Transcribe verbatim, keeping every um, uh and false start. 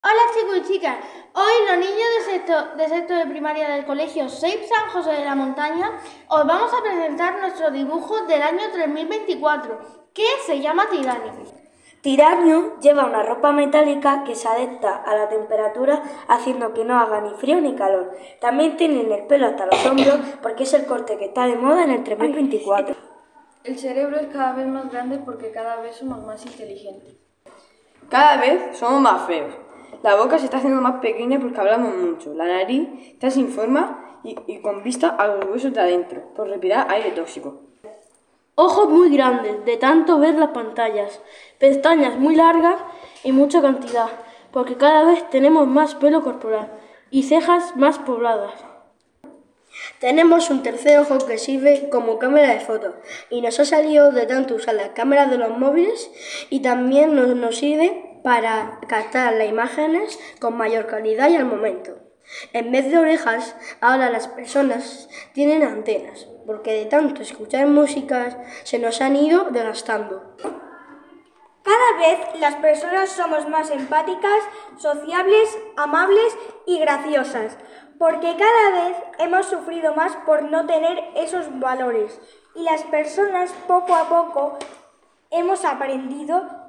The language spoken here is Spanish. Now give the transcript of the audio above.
Hola chicos y chicas, hoy los niños de sexto, de sexto de primaria del colegio Shape San José de la Montaña os vamos a presentar nuestro dibujo del año tres mil veinticuatro, que se llama Tiranio. Tiranio lleva una ropa metálica que se adapta a la temperatura haciendo que no haga ni frío ni calor. También tiene el pelo hasta los hombros porque es el corte que está de moda en el tres mil veinticuatro. El cerebro es cada vez más grande porque cada vez somos más inteligentes. Cada vez somos más feos. La boca se está haciendo más pequeña porque hablamos mucho. La nariz está sin forma y, y con vista a los huesos de adentro, por respirar aire tóxico. Ojos muy grandes, de tanto ver las pantallas. Pestañas muy largas y mucha cantidad, porque cada vez tenemos más pelo corporal. Y cejas más pobladas. Tenemos un tercer ojo que sirve como cámara de fotos y nos ha salido de tanto usar las cámaras de los móviles y también nos, nos sirve para captar las imágenes con mayor calidad y al momento. En vez de orejas, ahora las personas tienen antenas, porque de tanto escuchar músicas se nos han ido desgastando. Cada vez las personas somos más empáticas, sociables, amables y graciosas, porque cada vez hemos sufrido más por no tener esos valores y las personas poco a poco hemos aprendido